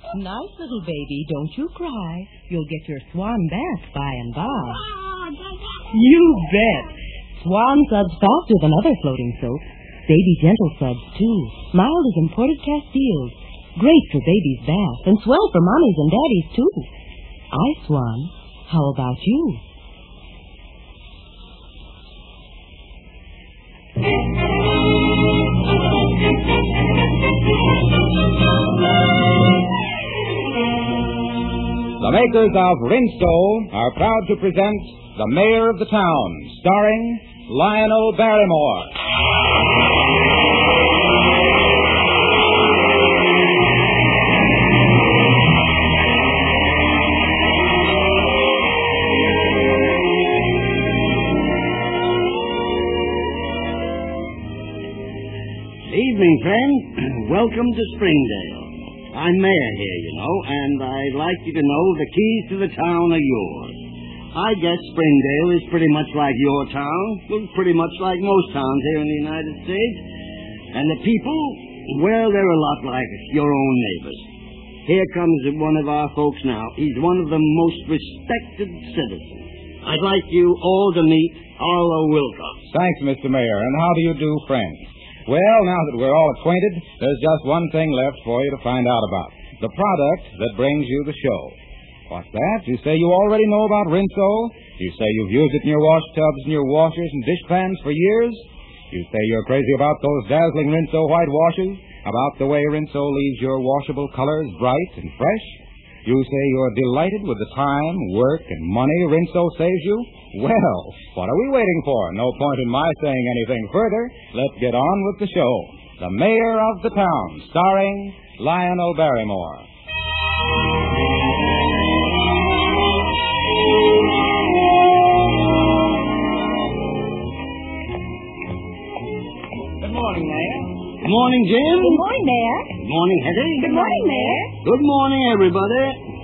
Nice little baby, don't you cry. You'll get your swan bath by and by. You bet. Swan suds faster than other floating soaps. Baby gentle suds, too. Mild as imported Castiles. Great for baby's bath and swell for mommies and daddies, too. I Swan. How about you? The makers of Rinso are proud to present The Mayor of the Town, starring Lionel Barrymore. Evening, friend. Welcome to Springdale. I'm mayor here, you know, and I'd like you to know the keys to the town are yours. I guess Springdale is pretty much like your town, well, pretty much like most towns here in the United States. And the people, well, they're a lot like your own neighbors. Here comes one of our folks now. He's one of the most respected citizens. I'd like you all to meet Arlo Wilcox. Thanks, Mr. Mayor, and how do you do, friends? Well, now that we're all acquainted, there's just one thing left for you to find out about. The product that brings you the show. What's that? You say you already know about Rinso? You say you've used it in your wash tubs and your washers and dish pans for years? You say you're crazy about those dazzling Rinso white washes? About the way Rinso leaves your washable colors bright and fresh? You say you're delighted with the time, work, and money Rinso saves you? Well, what are we waiting for? No point in my saying anything further. Let's get on with the show. The Mayor of the Town, starring Lionel Barrymore. Good morning, Mayor. Good morning, Jim. Good morning, Mayor. Good morning, Hetty. Good morning, Mayor. Good morning, everybody.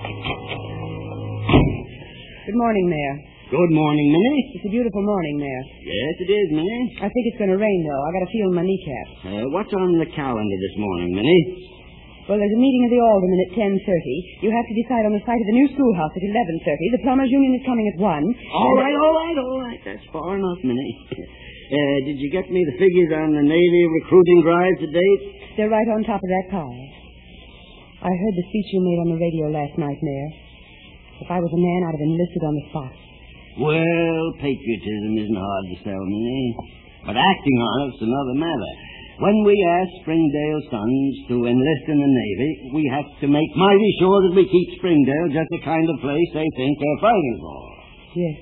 Good morning, Mayor. Good morning, Minnie. It's a beautiful morning, Mayor. Yes, it is, Minnie. I think it's going to rain, though. I got a feel in my kneecap. What's on the calendar this morning, Minnie? Well, there's a meeting of the aldermen at 10:30. You have to decide on the site of the new schoolhouse at 11:30. The plumbers' union is coming at 1. All right. That's far enough, Minnie. Did you get me the figures on the Navy recruiting drive to date? They're right on top of that pile. I heard the speech you made on the radio last night, Mayor. If I was a man, I'd have enlisted on the spot. Well, patriotism isn't hard to sell, Minnie. But acting on it's another matter. When we ask Springdale sons to enlist in the Navy, we have to make mighty sure that we keep Springdale just the kind of place they think they're fighting for. Yes.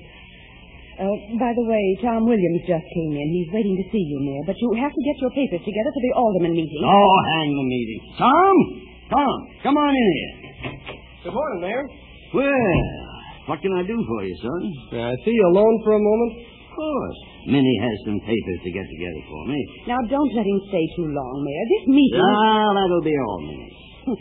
By the way, Tom Williams just came in. He's waiting to see you, Mayor. But you have to get your papers together for the alderman meeting. Oh, hang the meeting. Tom, come on in here. Good morning, Mayor. Well, what can I do for you, son? May I see you alone for a moment? Of course. Minnie has some papers to get together for me. Now, don't let him stay too long, Mayor. This meeting... That'll be all, Minnie.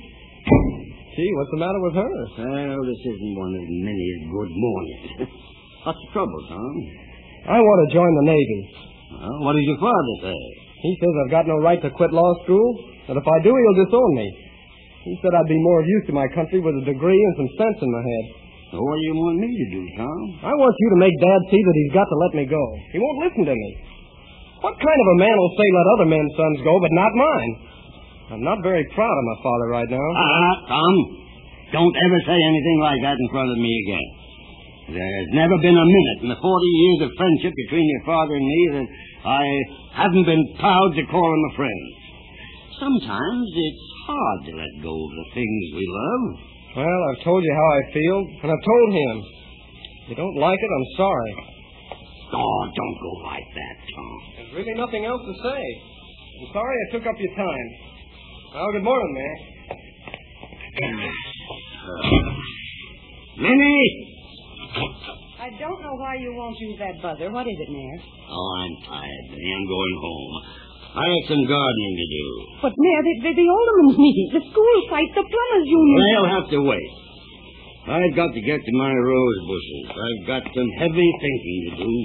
Gee, what's the matter with her? Well, this isn't one of Minnie's good mornings. What's the trouble, Tom? I want to join the Navy. Well, what does your father say? He says I've got no right to quit law school, and if I do, he'll disown me. He said I'd be more of use to my country with a degree and some sense in my head. So what do you want me to do, Tom? I want you to make Dad see that he's got to let me go. He won't listen to me. What kind of a man will say let other men's sons go, but not mine? I'm not very proud of my father right now. Tom, don't ever say anything like that in front of me again. There's never been a minute in the 40 years of friendship between your father and me that I haven't been proud to call him a friend. Sometimes it's hard to let go of the things we love. Well, I've told you how I feel, and I've told him. If you don't like it, I'm sorry. Oh, don't go like that, Tom. There's really nothing else to say. I'm sorry I took up your time. Well, good morning, man. Minnie! I don't know why you won't use that buzzer. What is it, Mayor? Oh, I'm tired, Minnie. I'm going home. I have some gardening to do. But, Mayor, the alderman's meeting, the school site, the plumbers' union... They'll have to wait. I've got to get to my rose bushes. I've got some heavy thinking to do.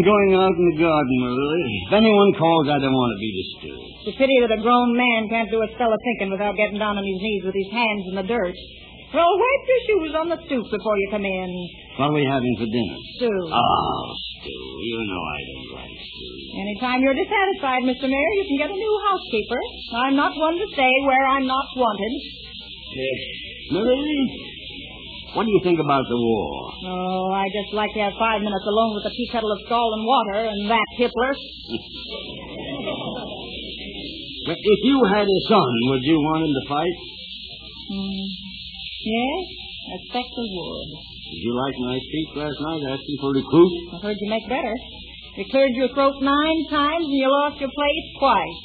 going out in the garden, Marie. If anyone calls, I don't want to be disturbed. It's a pity that a grown man can't do a spell of thinking without getting down on his knees with his hands in the dirt. Well, wipe your shoes on the stoop before you come in. What are we having for dinner? Stew. Oh, stew. You know I don't like stew. Anytime you're dissatisfied, Mr. Mayor, you can get a new housekeeper. I'm not one to stay where I'm not wanted. Marie, what do you think about the war? Oh, I just like to have 5 minutes alone with a tea kettle of scalding water and that Hitler. If you had a son, would you want him to fight? Yes, I expect I would. Did you like my speech last night asking for recruits? I heard you make better. You cleared your throat 9 times and you lost your place twice.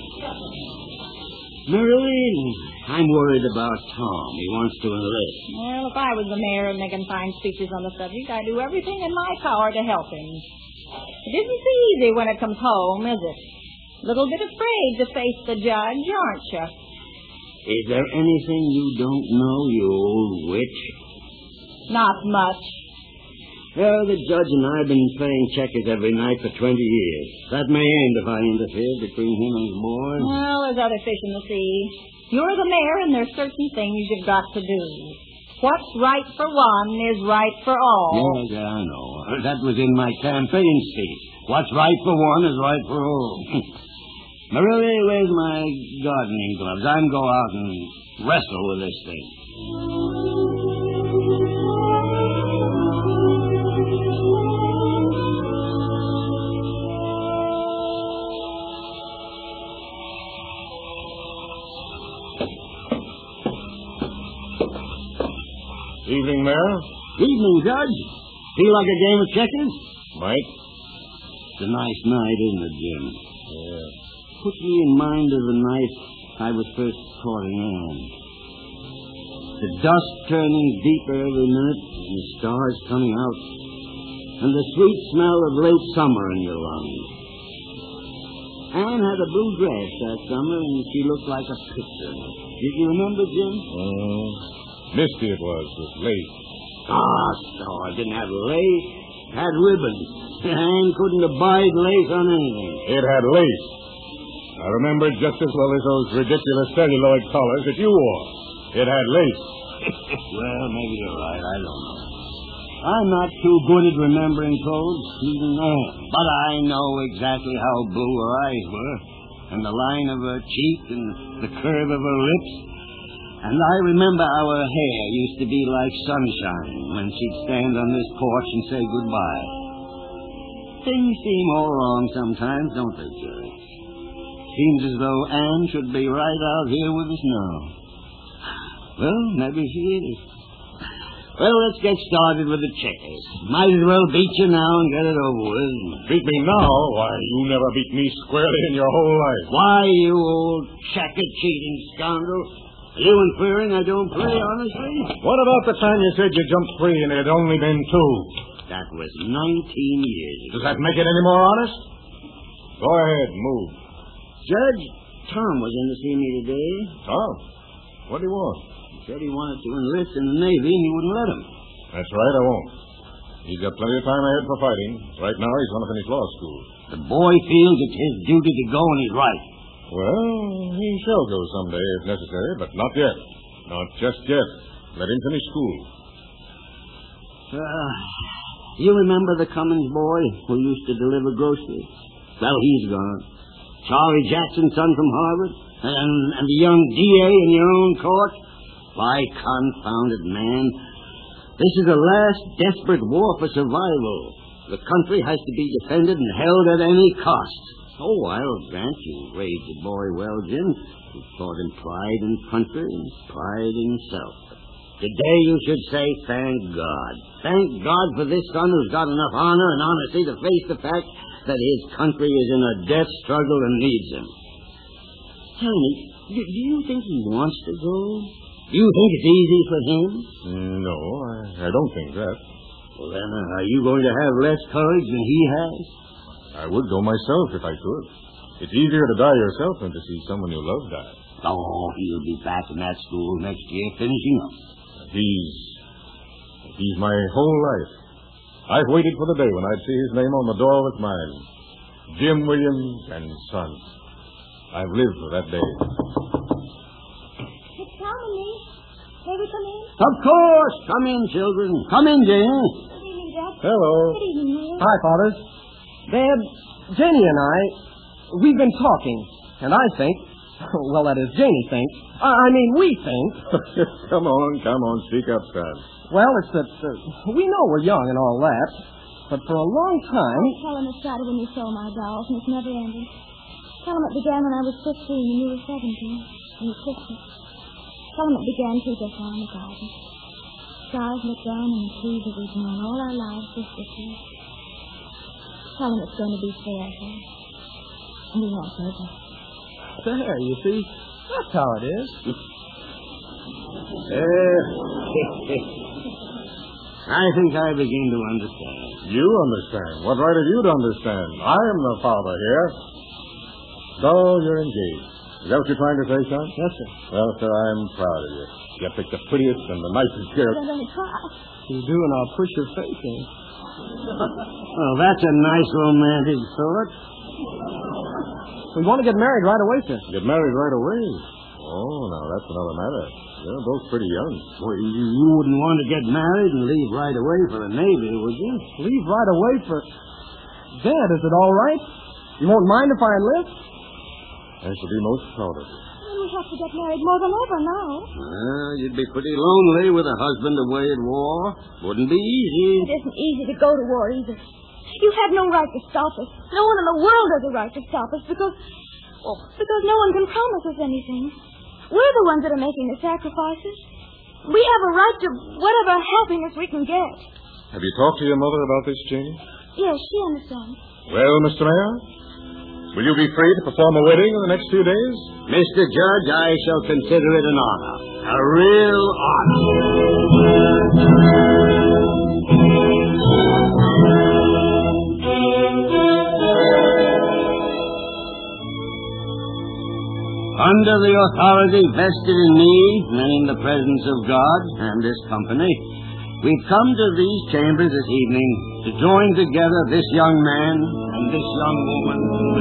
Marilyn, I'm worried about Tom. He wants to enlist. Well, if I was the mayor and making fine speeches on the subject, I'd do everything in my power to help him. It isn't so easy when it comes home, is it? A little bit afraid to face the judge, aren't you? Is there anything you don't know, you old witch? Not much. Well, the judge and I have been playing checkers every night for 20 years. That may end if I interfere between him and his boy. Well, there's other fish in the sea. You're the mayor, and there's certain things you've got to do. What's right for one is right for all. Yes, I know. That was in my campaign speech. What's right for one is right for all. Marie, where's my gardening gloves? I'm going out and wrestle with this thing. Evening, Mayor. Evening, Judge. Feel like a game of checkers? Might. It's a nice night, isn't it, Jim? Yeah. Puts me in mind of the night I was first courting Anne. The dusk turning deeper every minute, and the stars coming out, and the sweet smell of late summer in your lungs. Anne had a blue dress that summer, and she looked like a picture. Did you remember, Jim? Misty it was with lace. Ah, so I didn't have lace. It had ribbons. Anne couldn't abide lace on anything. It had lace. I remember it just as well as those ridiculous celluloid collars that you wore. It had lace. Well, maybe you're right. I don't know. I'm not too good at remembering clothes, even Anne. But I know exactly how blue her eyes were, and the line of her cheek, and the curve of her lips. And I remember how her hair used to be like sunshine when she'd stand on this porch and say goodbye. Things seem all wrong sometimes, don't they, Jerry? Seems as though Anne should be right out here with us now. Well, maybe she is. Well, let's get started with the checkers. Might as well beat you now and get it over with. Beat me now? Why, you never beat me squarely in your whole life. Why, you old checker-cheating scoundrel? Are you inferring I don't play honestly? What about the time you said you jumped free and it had only been 2? That was 19 years ago. Does that make it any more honest? Go ahead, move. Judge, Tom was in to see me today. Tom? What do you want? He said he wanted to enlist in the Navy and you wouldn't let him. That's right, I won't. He's got plenty of time ahead for fighting. Right now, he's going to finish law school. The boy feels it's his duty to go, and he's right. Well, he shall go someday if necessary, but not yet. Not just yet. Let him finish school. You remember the Cummins boy who used to deliver groceries? Well, he's gone. Charlie Jackson, son from Harvard, and the young DA in your own court. Why, confounded man, this is the last desperate war for survival. The country has to be defended and held at any cost. Oh, I'll grant you raised the boy well, Jim. You taught him pride in country and pride in self. Today you should say, thank God. Thank God for this son who's got enough honor and honesty to face the fact that his country is in a death struggle and needs him. Tell me, do you think he wants to go? Do you think it's easy for him? No, I don't think that. Well, then, are you going to have less courage than he has? I would go myself if I could. It's easier to die yourself than to see someone you love die. Oh, he'll be back in that school next year finishing up. He's my whole life. I've waited for the day when I'd see his name on the door with mine. Jim Williams and Sons. I've lived for that day. It's Tom and me. May we come in? Of course. Come in, children. Come in, Jane. Good evening, Dad. Hello. Good evening, Mayor. Hi, Father. Dad, Janie and I, we've been talking, and I think, well, that is, Janie thinks, we think. Come on, speak up, son. Well, it's that we know we're young and all that, but for a long time... Tell him it started when you stole my dolls, and it's never ended. Tell him it began when I was 15 and you were 17, and you kissed me. Tell him it began too just now in the garden. Stars look down and the trees that we've known all our lives just this year. Tell him it's going to be fair, sir. And we won't go back. There, you see, that's how it is. I think I begin to understand. You understand? What right have you to understand? I am the father here. So you're engaged. Is that what you're trying to say, son? Yes, sir. Well, sir, I'm proud of you. You picked the prettiest and the nicest girl. Don't let me cry. You do, and I'll push your face in. Well, that's a nice romantic thought. We want to get married right away, sir. Get married right away? Oh, now, that's another matter. You're both pretty young. Well, you wouldn't want to get married and leave right away for the Navy, would you? Leave right away for... Dad, is it all right? You won't mind if I enlist? I shall be most proud of you. Then we have to get married more than ever now. Well, you'd be pretty lonely with a husband away at war. Wouldn't be easy. It isn't easy to go to war either. You have no right to stop us. No one in the world has a right to stop us because no one can promise us anything. We're the ones that are making the sacrifices. We have a right to whatever happiness we can get. Have you talked to your mother about this, Janie? Yes, she understands. Well, Mr. Mayor, will you be free to perform a wedding in the next few days? Mr. Judge, I shall consider it an honor. A real honor. Under the authority vested in me and in the presence of God and this company, we've come to these chambers this evening to join together this young man and this young woman.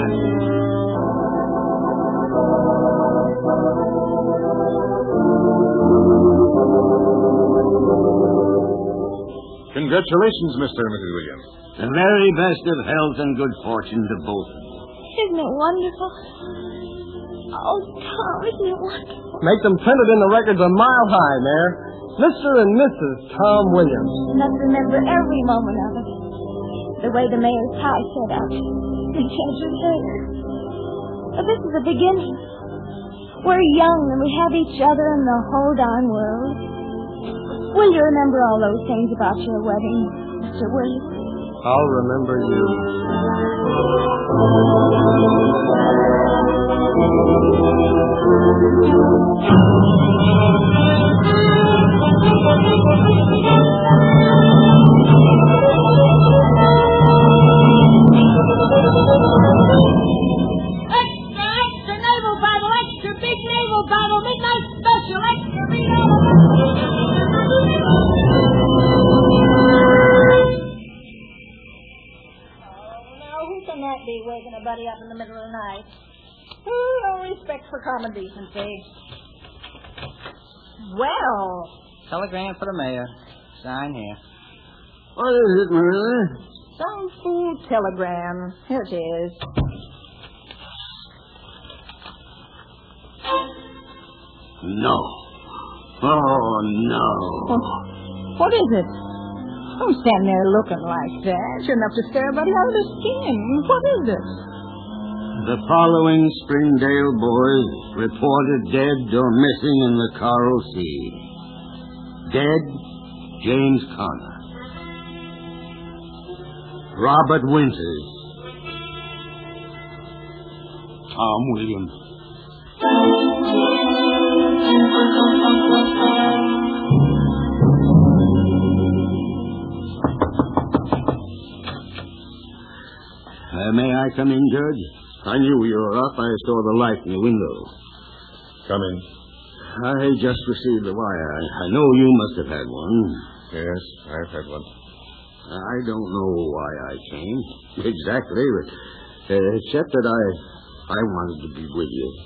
Congratulations, Mr. and Mrs. Williams. The very best of health and good fortune to both of you. Isn't it wonderful? Oh, Tom, isn't it wonderful? Make them printed in the records a mile high, Mayor. Mr. and Mrs. Tom Williams. And let's remember every moment of it. The way the mayor's tie set up. The judge's hair. But this is the beginning. We're young and we have each other in the whole darn world. Will you remember all those things about your wedding, Mr. Williams? I'll remember you. Extra naval battle, extra big naval battle, midnight special, extra big naval be waking a buddy up in the middle of the night. Oh, no respect for common decency. Well. Telegram for the mayor. Sign here. What is it, Marilla? Some fool telegram. Here it is. No. Oh, no. What is it? Don't stand there looking like that. You're enough to scare everybody out of their skin. What is it? The following Springdale boys reported dead or missing in the Coral Sea. Dead, James Connor. Robert Winters. Tom Williams. May I come in, Judge? I knew you were up. I saw the light in the window. Come in. I just received the wire. I know you must have had one. Yes, I've had one. I don't know why I came. Exactly, but except that I wanted to be with you.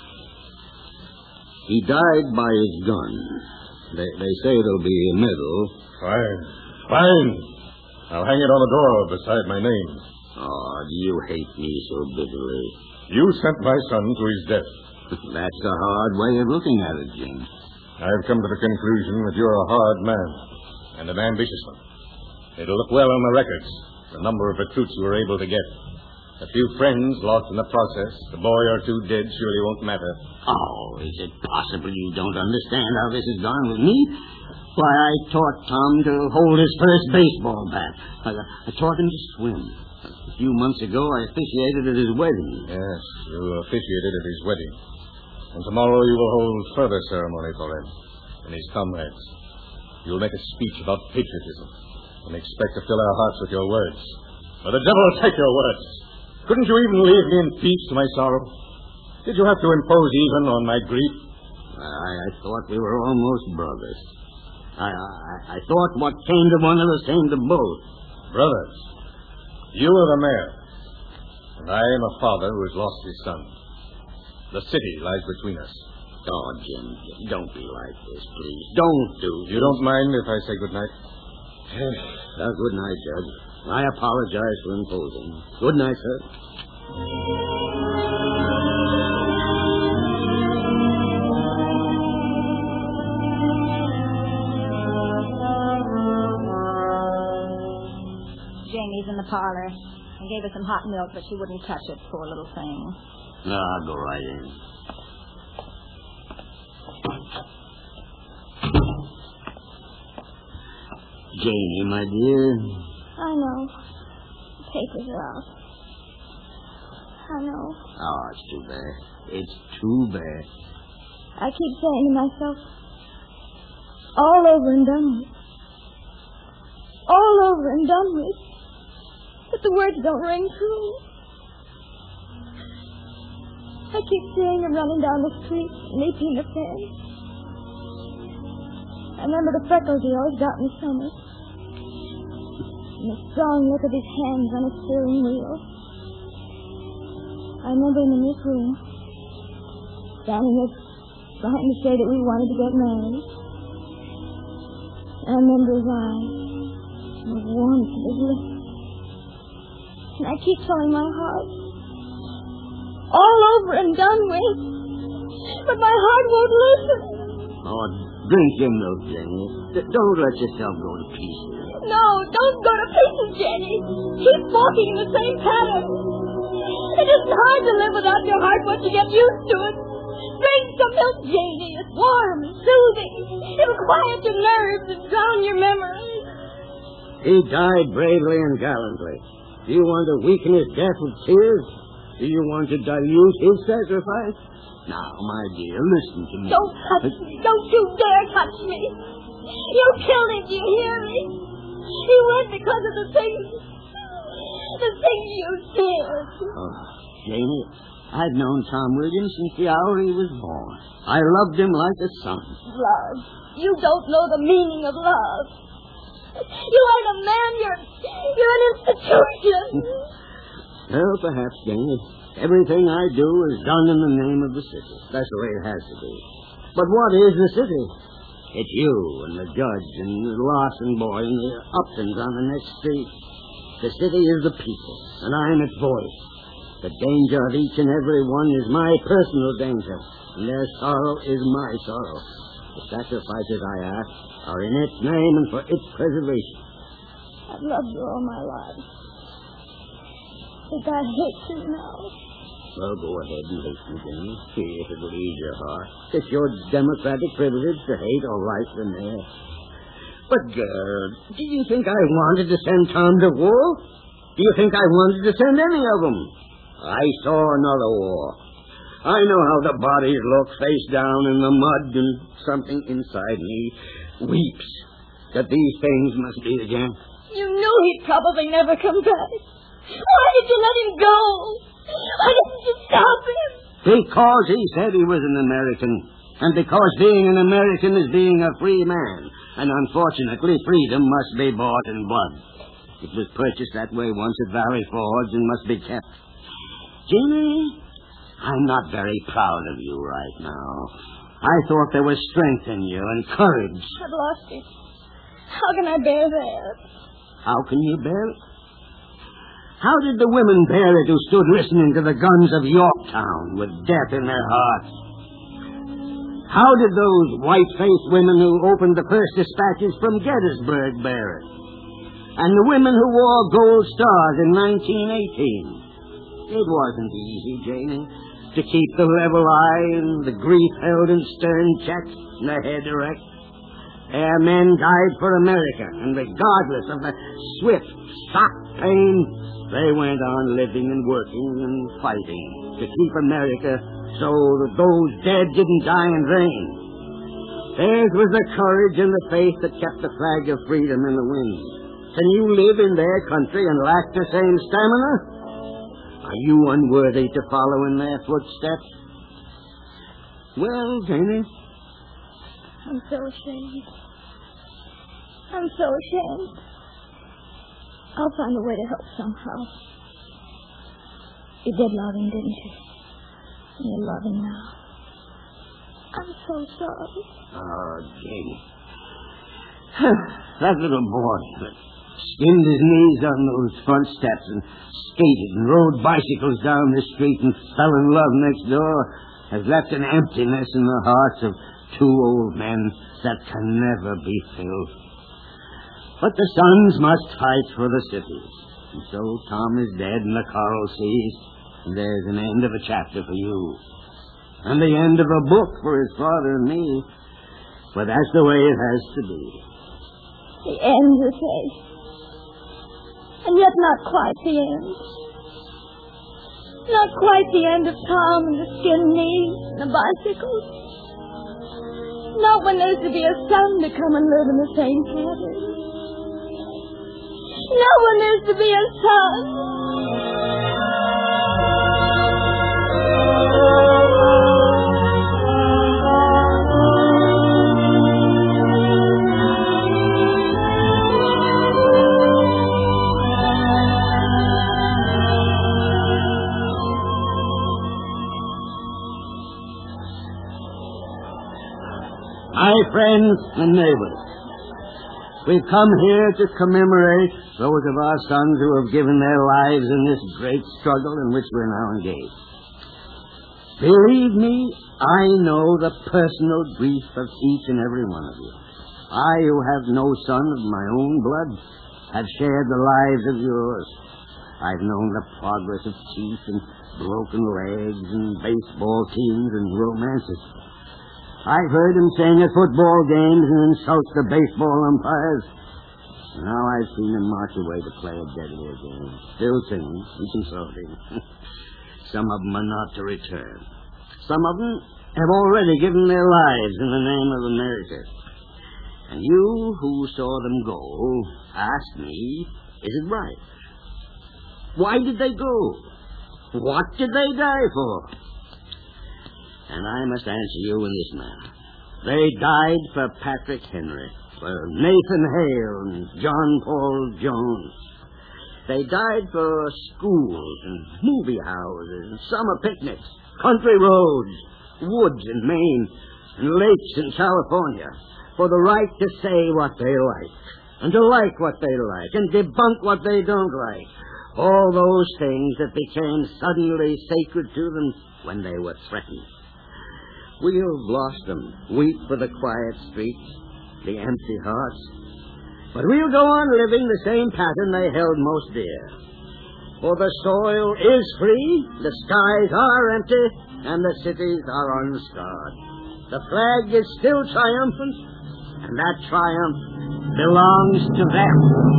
He died by his gun. They say there'll be a medal. Fine. I'll hang it on the door beside my name. Oh, do you hate me so bitterly? You sent my son to his death. That's a hard way of looking at it, Jim. I've come to the conclusion that you're a hard man and an ambitious one. It'll look well on the records, the number of recruits you were able to get. A few friends lost in the process. A boy or two dead surely won't matter. Oh, is it possible you don't understand how this has gone with me? Why, I taught Tom to hold his first baseball bat. I taught him to swim. A few months ago, I officiated at his wedding. Yes, you officiated at his wedding. And tomorrow you will hold further ceremony for him and his comrades. You'll make a speech about patriotism and expect to fill our hearts with your words. For the devil take your words. Couldn't you even leave me in peace to my sorrow? Did you have to impose even on my grief? I thought we were almost brothers. I thought what came to one of us came to both. Brothers, you are the mayor, and I am a father who has lost his son. The city lies between us. Oh, Jim, don't be like this, please. Don't do this. You don't mind if I say good night? Good night, Judge. I apologize for imposing. Good night, sir. Jamie's in the parlor. I gave her some hot milk, but she wouldn't touch it, poor little thing. No, I'll go right in. Janie, my dear. I know. The papers are out. I know. Oh, it's too bad. It's too bad. I keep saying to myself, all over and done with. All over and done with. But the words don't ring true. I keep seeing him running down the street, leaping the fence. I remember the freckles he always got in the summer. And the strong look of his hands on his steering wheel. I remember him in this room, standing there trying to say that we wanted to get married. I remember his eyes, and the warmth of his lips. And I keep telling my heart, all over and done with, but my heart won't listen. Oh, drink your milk, Jenny. Don't let yourself go to pieces. No, don't go to pieces, Jenny. Keep walking in the same pattern. It isn't hard to live without your heart once you get used to it. Drink some milk, Janie. It's warm and soothing. It'll quiet your nerves and drown your memories. He died bravely and gallantly. Do you want to weaken his death with tears? Do you want to dilute his sacrifice? Now, my dear, listen to me. Don't touch me. Don't you dare touch me. You killed him, do you hear me? He went because of the things you did. Oh, Janie, I've known Tom Williams since the hour he was born. I loved him like a son. Love. You don't know the meaning of love. You aren't a man, you're an institution. Well, perhaps, Janie. Everything I do is done in the name of the city. That's the way it has to be. But what is the city? It's you and the judge and the Larson boy and the Uptons on the next street. The city is the people, and I'm its voice. The danger of each and every one is my personal danger, and their sorrow is my sorrow. The sacrifices I ask are in its name and for its preservation. I've loved you all my life. But I hate you now. Well, go ahead and hate me, Jimmy. See if it'll ease your heart. It's your democratic privilege to hate or like the mayor. But, girl, do you think I wanted to send Tom to war? Do you think I wanted to send any of them? I saw another war. I know how the bodies look face down in the mud, and something inside me weeps that these things must be again. You knew he'd probably never come back. Why did you let him go? Why didn't you stop him? Because he said he was an American. And because being an American is being a free man. And unfortunately, freedom must be bought in blood. It was purchased that way once at Valley Forge and must be kept. Janie, I'm not very proud of you right now. I thought there was strength in you and courage. I've lost it. How can I bear that? How can you bear it? How did the women bear it who stood listening to the guns of Yorktown with death in their hearts? How did those white-faced women who opened the first dispatches from Gettysburg bear it? And the women who wore gold stars in 1918? It wasn't easy, Janie, to keep the level eye and the grief held in stern check and the head erect. Airmen died for America, and regardless of the swift shock pain, they went on living and working and fighting to keep America so that those dead didn't die in vain. Theirs was the courage and the faith that kept the flag of freedom in the wind. Can you live in their country and lack the same stamina? Are you unworthy to follow in their footsteps? Well, Janie, I'm so ashamed. I'm so ashamed. I'll find a way to help somehow. You did love him, didn't you? And you love him now. I'm so sorry. Oh, Janie. That little boy that skinned his knees on those front steps and skated and rode bicycles down the street and fell in love next door has left an emptiness in the hearts of two old men that can never be filled. But the sons must fight for the cities. And so Tom is dead in the coral seas, and there's an end of a chapter for you. And the end of a book for his father and me. But that's the way it has to be. The end, you say? And yet not quite the end. Not quite the end of Tom and the skinned knees and the bicycles. Not when there's to be a son to come and live in the same cabin. Not when there's to be a son. My friends and neighbors, we've come here to commemorate those of our sons who have given their lives in this great struggle in which we're now engaged. Believe me, I know the personal grief of each and every one of you. I, who have no son of my own blood, have shared the lives of yours. I've known the progress of teeth and broken legs and baseball teams and romances. I've heard him sing at football games and insult the baseball umpires. Now I've seen him march away to play a deadlier game, still singing and consulting. Some of them are not to return. Some of them have already given their lives in the name of America. And you who saw them go ask me, is it right? Why did they go? What did they die for? And I must answer you in this manner. They died for Patrick Henry, for Nathan Hale and John Paul Jones. They died for schools and movie houses and summer picnics, country roads, woods in Maine, and lakes in California, for the right to say what they like, and to like what they like, and debunk what they don't like. All those things that became suddenly sacred to them when they were threatened. We've lost them. Weep for the quiet streets, the empty hearts. But we'll go on living the same pattern they held most dear. For the soil is free, the skies are empty, and the cities are unscarred. The flag is still triumphant, and that triumph belongs to them.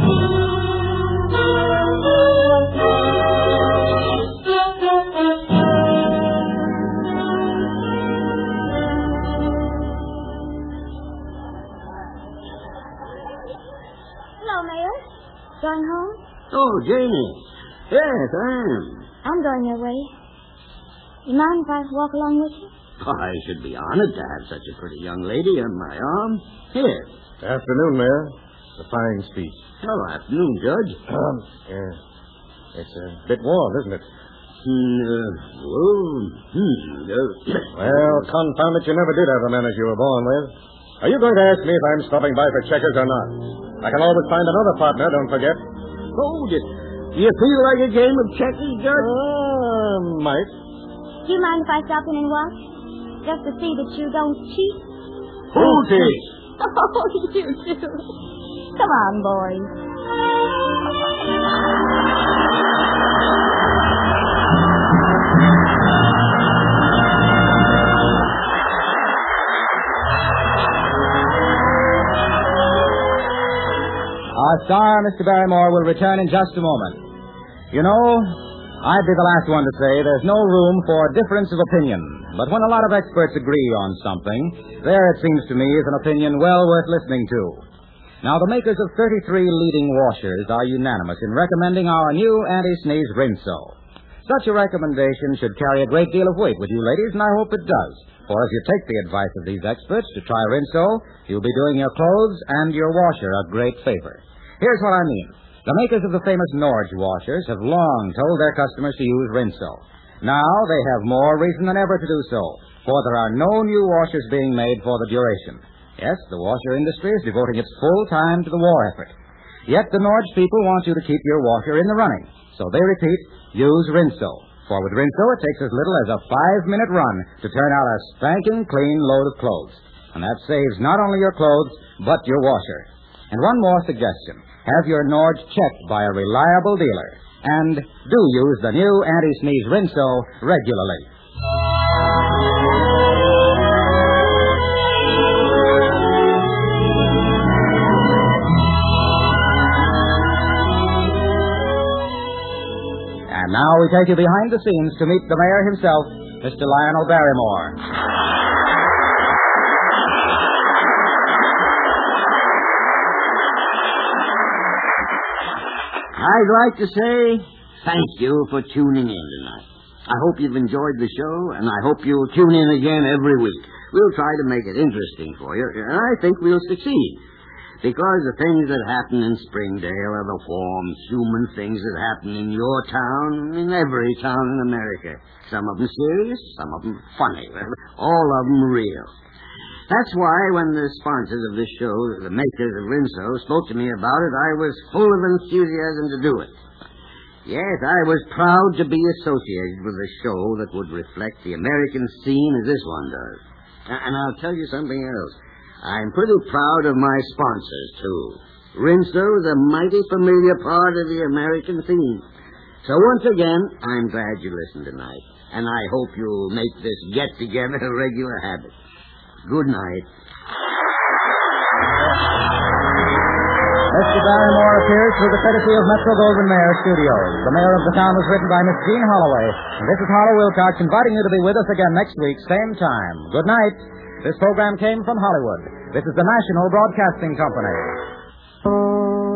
Going home? Oh, Janie. Yes, I am. I'm going your way. You mind if I walk along with you? Oh, I should be honored to have such a pretty young lady on my arm. Here. Afternoon, Mayor. A fine speech. Well, afternoon, Judge. It's a bit warm, isn't it? Well, confound it, you never did have the manners you were born with. Are you going to ask me if I'm stopping by for checkers or not? I can always find another partner, don't forget. Oh, do you feel like a game of checkers, Judge? Might. Do you mind if I stop in and watch? Just to see that you don't cheat? Who cheats? Oh, you do. Come on, boys. Our star, Mr. Barrymore, will return in just a moment. You know, I'd be the last one to say there's no room for difference of opinion. But when a lot of experts agree on something, there, it seems to me, is an opinion well worth listening to. Now, the makers of 33 leading washers are unanimous in recommending our new anti-sneeze Rinso. Such a recommendation should carry a great deal of weight with you ladies, and I hope it does. For if you take the advice of these experts to try Rinso, you'll be doing your clothes and your washer a great favor. Here's what I mean. The makers of the famous Norge washers have long told their customers to use Rinso. Now they have more reason than ever to do so, for there are no new washers being made for the duration. Yes, the washer industry is devoting its full time to the war effort. Yet the Norge people want you to keep your washer in the running. So they repeat, use Rinso. For with Rinso, it takes as little as a 5-minute run to turn out a spanking clean load of clothes. And that saves not only your clothes, but your washer. And one more suggestion. Have your Norge checked by a reliable dealer. And do use the new anti-sneeze Rinso regularly. And now we take you behind the scenes to meet the mayor himself, Mr. Lionel Barrymore. I'd like to say thank you for tuning in tonight. I hope you've enjoyed the show, and I hope you'll tune in again every week. We'll try to make it interesting for you, and I think we'll succeed. Because the things that happen in Springdale are the warm, human things that happen in your town, in every town in America. Some of them serious, some of them funny, all of them real. That's why when the sponsors of this show, the makers of Rinso, spoke to me about it, I was full of enthusiasm to do it. Yes, I was proud to be associated with a show that would reflect the American scene as this one does. And I'll tell you something else. I'm pretty proud of my sponsors, too. Rinso is a mighty familiar part of the American scene. So once again, I'm glad you listened tonight. And I hope you'll make this get-together a regular habit. Good night. Mr. Barrymore appears through the courtesy of Metro-Goldwyn-Mayer Studios. The mayor of the town was written by Miss Jean Holloway. And this is Harlow Wilcox inviting you to be with us again next week, same time. Good night. This program came from Hollywood. This is the National Broadcasting Company.